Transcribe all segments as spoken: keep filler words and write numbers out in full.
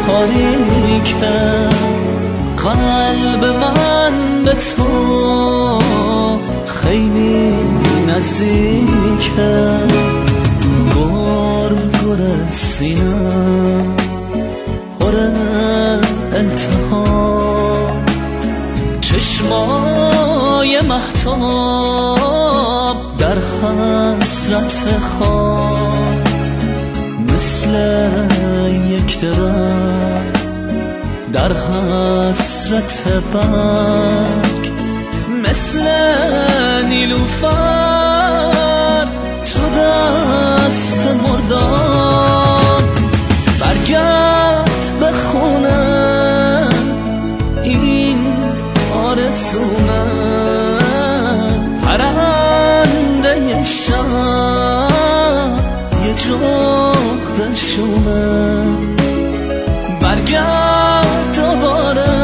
تاریکه، قلب من به تو خیلی نزدیکه. گرگ سینم پر التهاب، چشمای مهتاب در حسرت خواب، مثل یک درخت در حسرت برگ، مثل نیلوفر تو دست مردان. برگرد به خونه این آرزومه، پرنده شب یه جغد شومه. برگرد دوباره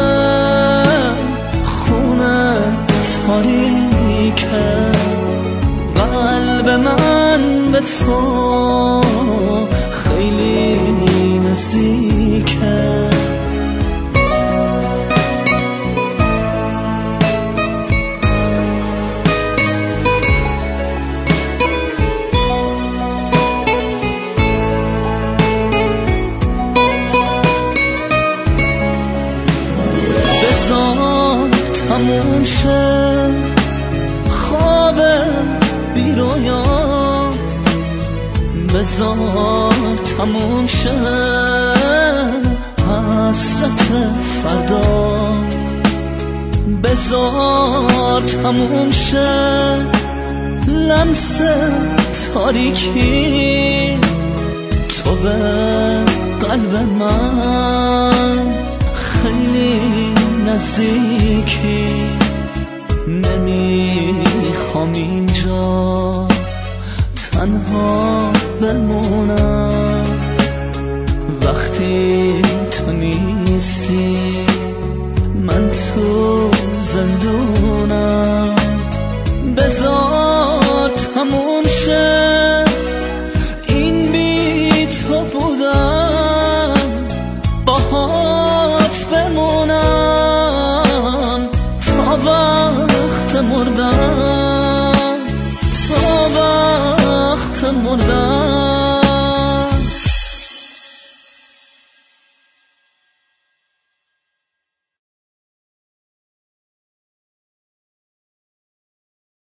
خونه تاریکه، قلب من به تو خیلی نزدیکه. بذار تموم شه خواب بی رویا، بذار تموم شه حسرت فردا، بذار تموم شه لمس تاریکی، تو به قلب من خیلی نزدیکی. نمیخوام اینجا تنها بمونم، وقتی تو نیستی من تو زندونم. بذار تموم شه این بی تو بودم، باهات بمونم تا وقت مردم، تا وقت مردم.